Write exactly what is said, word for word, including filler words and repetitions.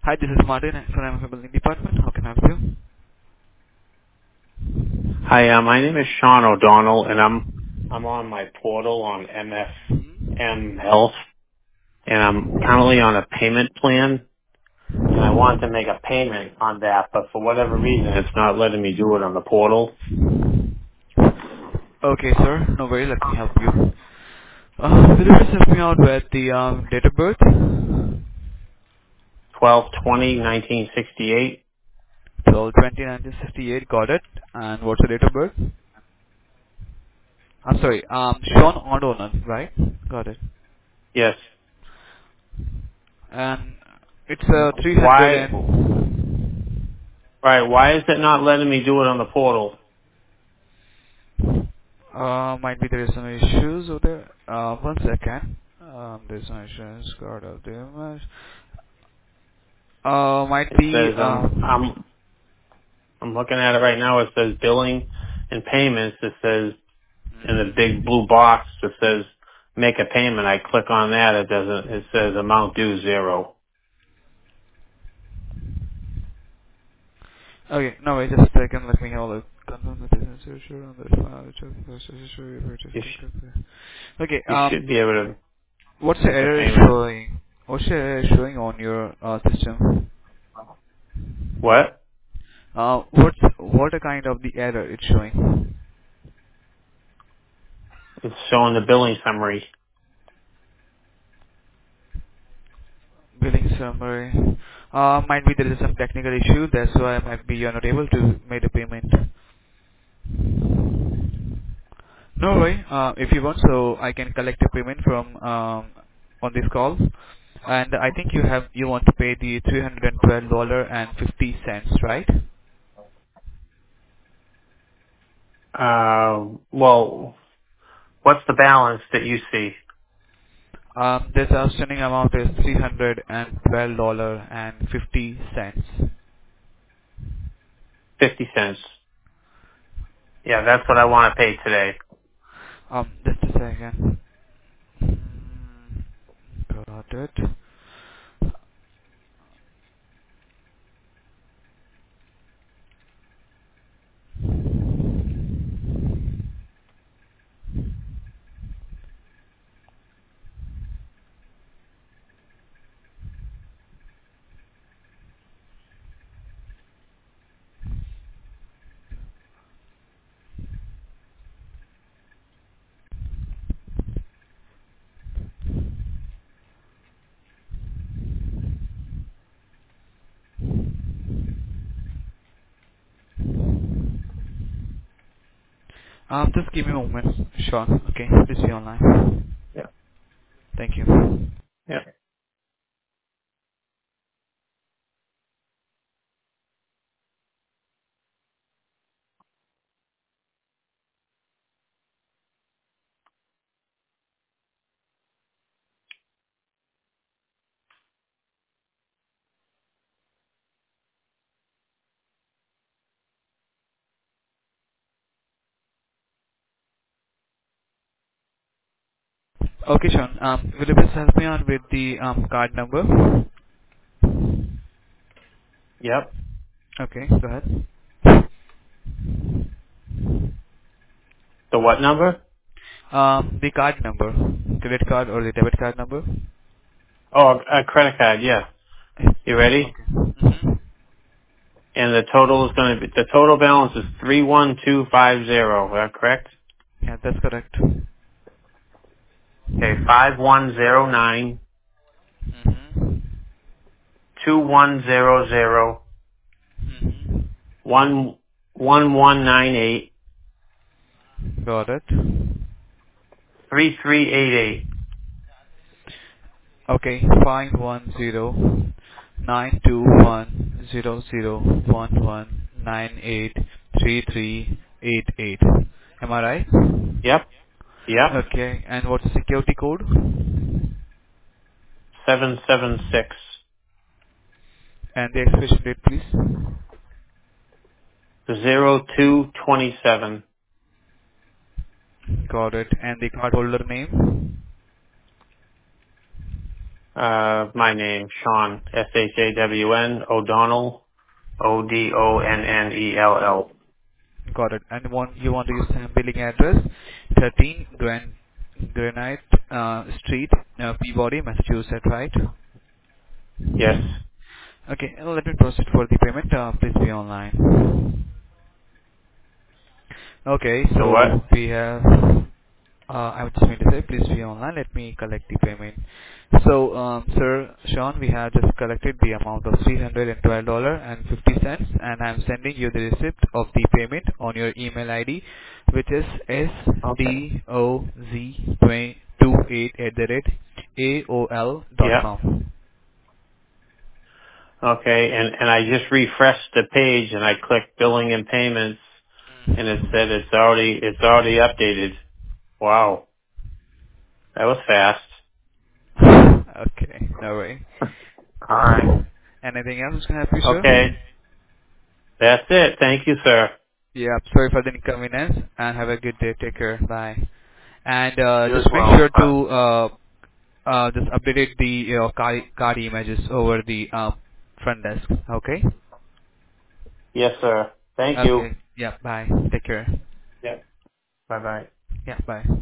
Hi, this is Martin from the Building Department. How can I help you? Hi, uh, my name is Sean O'Donnell, and I'm I'm on my portal on M F M Health, and I'm currently on a payment plan, and I want to make a payment on that, but for whatever reason, it's not letting me do it on the portal. Okay, sir. No worries. Let me help you. Uh, will you please help me out with the um, date of birth? Twelve twenty nineteen sixty eight. twelve twenty nineteen sixty-eight. Got it. And what's the date of birth? I'm sorry. Um, Sean O'Donnell, right? Got it. Yes. And it's uh, three hundred Why? and Right. Why is it not letting me do it on the portal? uh, might be there is some issues over there. Uh, one second. Um, there's no insurance card of the image. Uh, might It be says um um. I'm I'm looking at it right now. It says billing and payments. It says in the big mhm. blue box that says make a payment. I click on that. It doesn't, it says amount due zero. Okay, no wait, just a second, let me have a look. Confirm the business issue on the file, check the process issue, you purchase You, check sh- the- Okay, you should um, be able to what's the make a error is payment. showing? What's the error showing on your uh, system? What? Uh, what's, what a kind of the error it's showing? It's showing the billing summary. Billing summary. Uh, might be there is some technical issue, that's why might be you're not able to make the payment. No worry. Uh, if you want, so I can collect a payment from um, on this call, and I think you have you want to pay the three hundred and twelve dollar and fifty cents, right? Uh, well, what's the balance that you see? Um, this outstanding amount is three hundred and twelve dollar and fifty cents. fifty cents. Yeah, that's what I want to pay today. Um, just a second. Mm, got it. Um, just give me a moment, Sean. Okay, please be online. Yeah. Thank you. Yeah. Okay, Sean. Um, will you please help me on with the um card number? Yep. Okay, go ahead. The what number? Um, the card number, credit card or the debit card number. Oh, a credit card. Yeah. You ready? Okay. hmm And the total is going to be, the total balance is three one two five zero. Is that correct? Yeah, that's correct. Okay, five one zero nine hmm two one zero zero hmm one one one nine eight Got it. three three eight eight. Okay, five one zero nine two one zero zero one one nine eight three three eight eight. Am I right? Yep, yep. Okay, and what's the security code? Seven seven six And the expiration date, please. zero two twenty seven. Got it. And the cardholder name? Uh, my name, Sean, S H A W N, O'Donnell, O D O N N E L L. Got it. And want, you want to use same billing address, thirteen Gran, Granite uh, Street, uh, Peabody, Massachusetts, right? Yes. Okay, uh, let me proceed for the payment. Uh, please be online. Okay, The what? so we have Uh, I was just going to say, please be online. Let me collect the payment. So, um, Sir Sean, we have just collected the amount of three hundred twelve dollars and fifty cents, and I'm sending you the receipt of the payment on your email I D, which is Okay. sdoz twenty-eight at the rate A O L dot Yeah. com. Okay. And, and I just refreshed the page and I clicked billing and payments and it said it's already, it's already updated. Wow. That was fast. Okay, no way. All right. Anything else can I help you, Okay. sir? That's it. Thank you, sir. Yeah, sorry for the inconvenience, and have a good day. Take care. Bye. And uh, You as just make well. sure Uh, to uh, uh, just update the uh, card, card images over the uh, front desk. Okay. yes, sir. Thank you. Okay. Yeah. Bye. Take care. Yeah. Bye bye. Yeah. Bye.